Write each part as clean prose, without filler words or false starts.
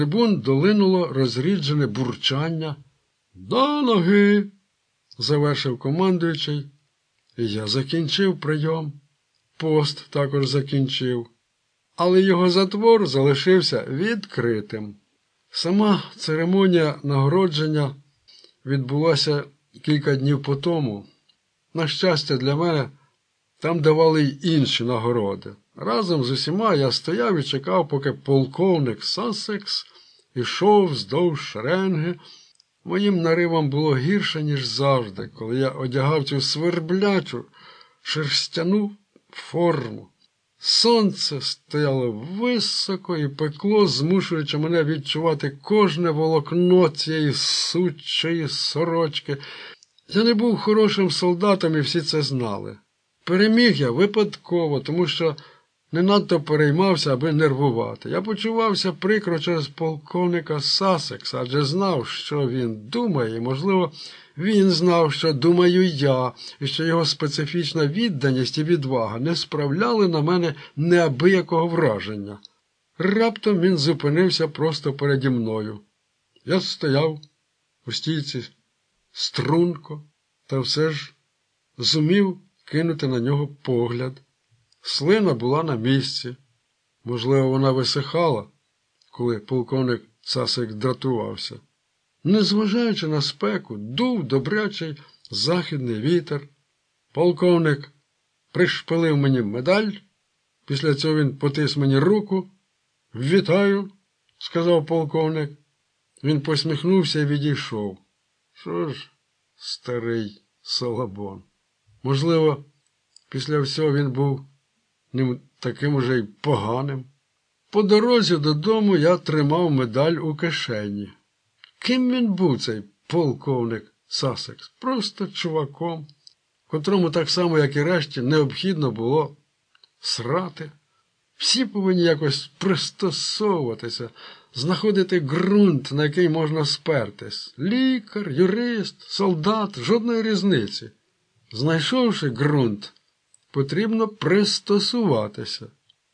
трибун долинуло розріджене бурчання. «До ноги!» – завершив командуючий. І я закінчив прийом. Пост також закінчив. Але його затвор залишився відкритим. Сама церемонія нагородження відбулася кілька днів по тому. На щастя для мене, там давали й інші нагороди. Разом з усіма я стояв і чекав, поки полковник Сассекс ішов вздовж шеренги. Моїм наривам було гірше, ніж завжди, коли я одягав цю сверблячу шерстяну форму. Сонце стояло високо і пекло, змушуючи мене відчувати кожне волокно цієї сучої сорочки. Я не був хорошим солдатом, і всі це знали. Переміг я випадково, тому що не надто переймався, аби нервувати. Я почувався прикро через полковника Сассекса, адже знав, що він думає, і, можливо, він знав, що думаю я, і що його специфічна відданість і відвага не справляли на мене неабиякого враження. Раптом він зупинився просто переді мною. Я стояв у стійці струнко, та все ж зумів кинути на нього погляд. Слина була на місці. Можливо, вона висихала, коли полковник Сассекс дратувався. Незважаючи на спеку, дув добрячий західний вітер. Полковник пришпилив мені медаль. Після цього він потис мені руку. «Вітаю», – сказав полковник. Він посміхнувся і відійшов. Що ж, старий Салабон. Можливо, після всього він був не таким уже й поганим. По дорозі додому я тримав медаль у кишені. Ким він був, цей полковник Сассекс? Просто чуваком, котрому так само, як і решті, необхідно було срати. Всі повинні якось пристосовуватися, знаходити ґрунт, на який можна спертись. Лікар, юрист, солдат, жодної різниці. Знайшовши ґрунт, потрібно пристосуватися.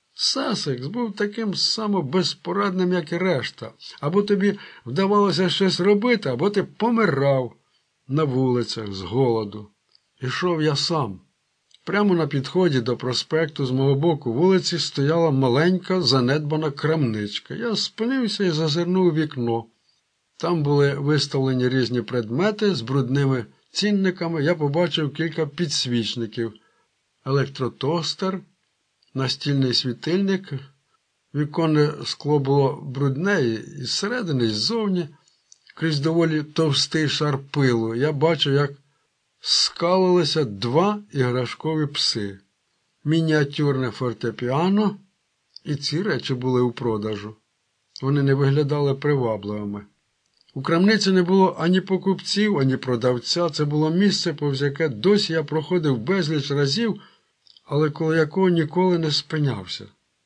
Сассекс був таким само безпорадним, як і решта. Або тобі вдавалося щось робити, або ти помирав на вулицях з голоду. Ішов я сам. Прямо на підході до проспекту з мого боку вулиці стояла маленька занедбана крамничка. Я спинився і зазирнув у вікно. Там були виставлені різні предмети з брудними цінниками. Я побачив кілька підсвічників. Електротостер, настільний світильник. Віконне скло було брудне і зсередини, і ззовні. Крізь доволі товстий шар пилу. Я бачив, як скалилися два іграшкові пси. Мініатюрне фортепіано, і ці речі були у продажу. Вони не виглядали привабливими. У крамниці не було ані покупців, ані продавця. Це було місце, повз яке досі я проходив безліч разів, але коло якого ніколи не спинявся.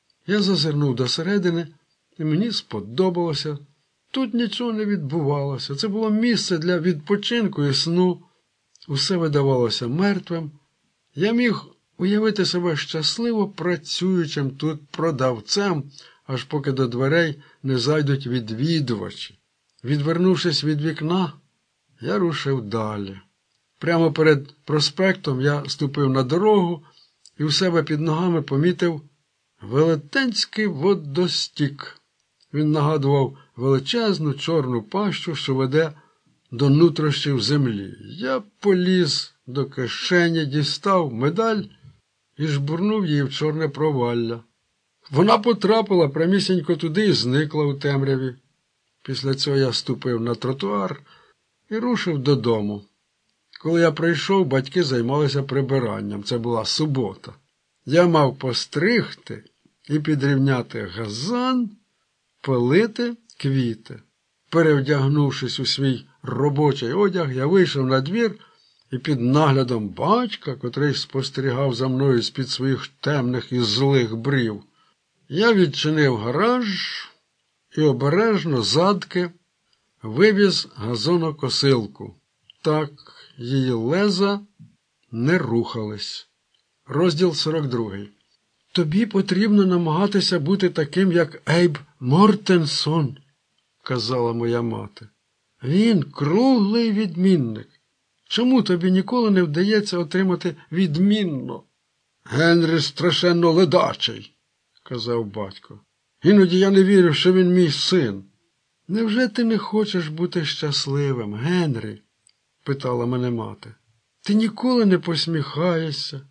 Я зазирнув досередини, і мені сподобалося. Тут нічого не відбувалося. Це було місце для відпочинку і сну. Усе видавалося мертвим. Я міг уявити себе щасливо працюючим тут продавцем, аж поки до дверей не зайдуть відвідувачі. Відвернувшись від вікна, я рушив далі. Прямо перед проспектом я ступив на дорогу і у себе під ногами помітив велетенський водостік. Він нагадував величезну чорну пащу, що веде до нутрощів землі. Я поліз до кишені, дістав медаль і жбурнув її в чорне провалля. Вона потрапила прямісінько туди і зникла у темряві. Після цього я ступив на тротуар і рушив додому. Коли я прийшов, батьки займалися прибиранням. Це була субота. Я мав постригти і підрівняти газон, полити квіти. Перевдягнувшись у свій робочий одяг, я вийшов на двір і під наглядом батька, котрий спостерігав за мною з-під своїх темних і злих брів, я відчинив гараж і обережно задки вивіз газонокосилку. Так, її леза не рухались. Розділ 42. Тобі потрібно намагатися бути таким, як Ейб Мортенсон, казала моя мати. Він круглий відмінник. Чому тобі ніколи не вдається отримати відмінно? Генрі страшенно ледачий, казав батько. Іноді я не вірю, що він мій син. Невже ти не хочеш бути щасливим, Генрі? Питала мене мати. Ти ніколи не посміхаєшся.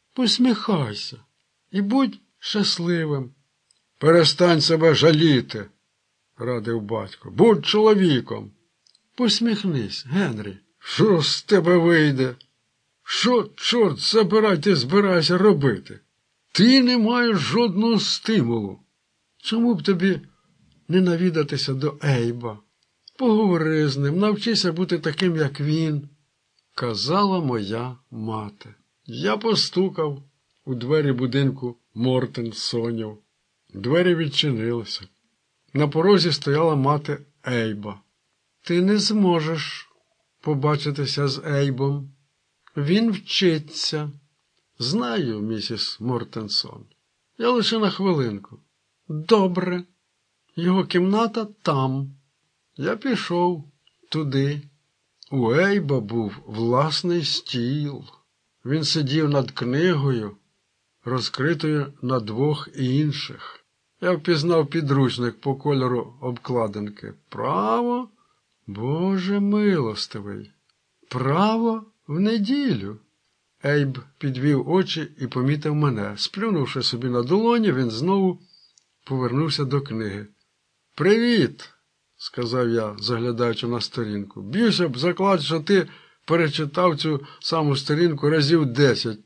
Посміхайся і будь щасливим. Перестань себе жаліти, радив батько. Будь чоловіком. Посміхнись, Генрі. Що з тебе вийде? Що, чорт забирай, ти збираєшся робити? Ти не маєш жодного стимулу. Чому б тобі не навідатися до Ейба? Поговори з ним, навчися бути таким, як він, казала моя мати. Я постукав у двері будинку Мортенсонів. Двері відчинилися. На порозі стояла мати Ейба. Ти не зможеш побачитися з Ейбом. Він вчиться. Знаю, місіс Мортенсон. Я лише на хвилинку. Добре. Його кімната там. Я пішов туди. У Ейба був власний стіл. Він сидів над книгою, розкритою на двох інших. Я впізнав підручник по кольору обкладинки. Право? Боже милостивий. Право в неділю. Ейб підвів очі і помітив мене. Сплюнувши собі на долоні, він знову повернувся до книги. «Привіт!» – сказав я, заглядаючи на сторінку. «Б'юся б заклад, що ти перечитав цю саму сторінку разів 10,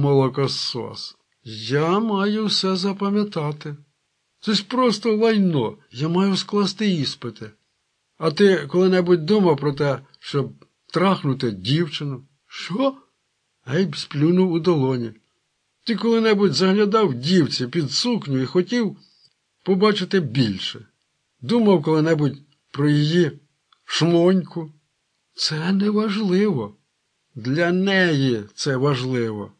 молокосос. Я маю все запам'ятати. Це ж просто лайно. Я маю скласти іспити. А ти коли-небудь думав про те, щоб трахнути дівчину?» «Що?» Ейб сплюнув у долоні. «Ти коли-небудь заглядав дівці під сукню і хотів побачити більше? Думав коли-небудь про її шмоньку?» «Це не важливо. Для неї це важливо.